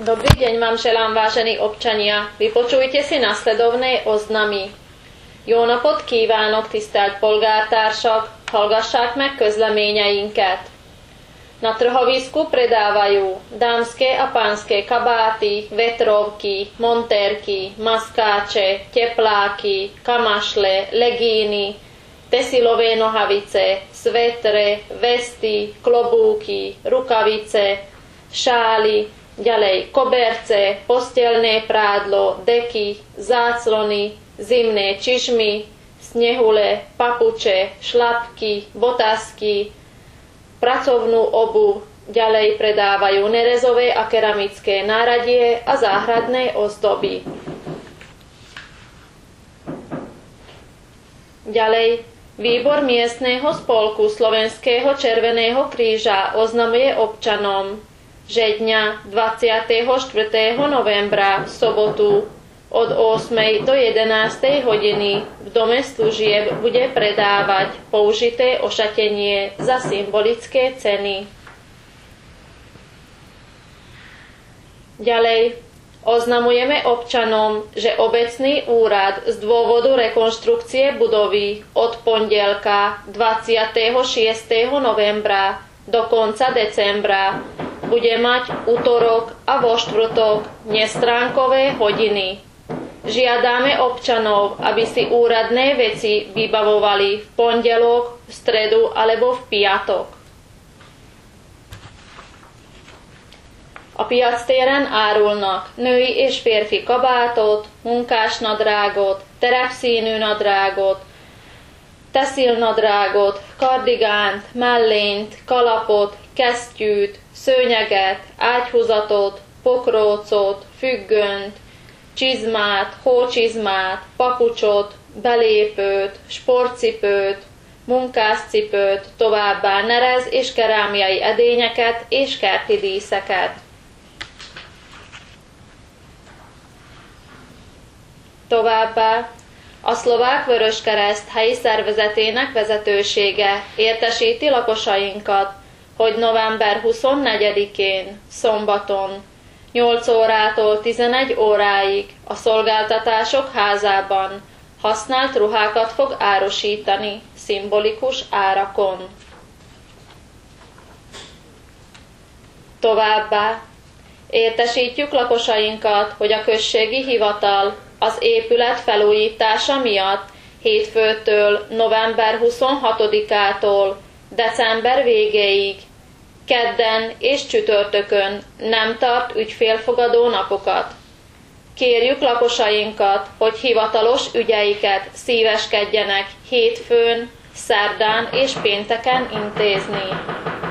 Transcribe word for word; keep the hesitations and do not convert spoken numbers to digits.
Dobrý deň vám želám, vážení občania. Vypočujte si nasledovné oznamy. Jó napot kívánok, tisztelt polgártársak! Hallgassák meg közleményeinket. Na trhovisku predávajú dámske a pánske kabáty, vetrovky, montérky, maskáče, tepláky, kamašle, legíny, tesilové nohavice, svetre, vesty, klobúky, rukavice, šály, ďalej koberce, postelné prádlo, deky, záclony, zimné čižmy, snehule, papuče, šlapky, botasky, pracovnú obuv, ďalej predávajú nerezové a keramické náradie a záhradné ozdoby. Ďalej, výbor miestneho spolku Slovenského červeného kríža oznamuje občanom, že dňa dvadsiateho štvrtého novembra v sobotu od ôsmej do jedenástej hodiny v dome služieb bude predávať použité ošatenie za symbolické ceny. Ďalej oznamujeme občanom, že obecný úrad z dôvodu rekonštrukcie budovy od pondelka dvadsiateho šiesteho novembra do konca decembra bude mať utorok a vo štvrtok nestránkové hodiny. Žiadame občanov, aby si úradné veci vybavovali v pondelok, v stredu alebo v piatok. A piactéren árulnak női és férfi kabátot, munkásnadrágot, terepszínű nadrágot, teszilnadrágot, kardigánt, mellényt, kalapot, kesztyűt, szőnyeget, ágyhúzatot, pokrócot, függönt, csizmát, hócsizmát, papucsot, belépőt, sportcipőt, munkáscipőt, továbbá nerez és kerámiai edényeket és kerti díszeket. Továbbá a Szlovák Vöröskereszt helyi szervezetének vezetősége értesíti lakosainkat, hogy november huszonnegyedikén, szombaton, nyolc órától tizenegy óráig a Szolgáltatások Házában használt ruhákat fog árusítani szimbolikus árakon. Továbbá értesítjük lakosainkat, hogy a községi hivatal az épület felújítása miatt hétfőtől november huszonhatodikától december végéig kedden és csütörtökön nem tart ügyfélfogadó napokat. Kérjük lakosainkat, hogy hivatalos ügyeiket szíveskedjenek hétfőn, szerdán és pénteken intézni.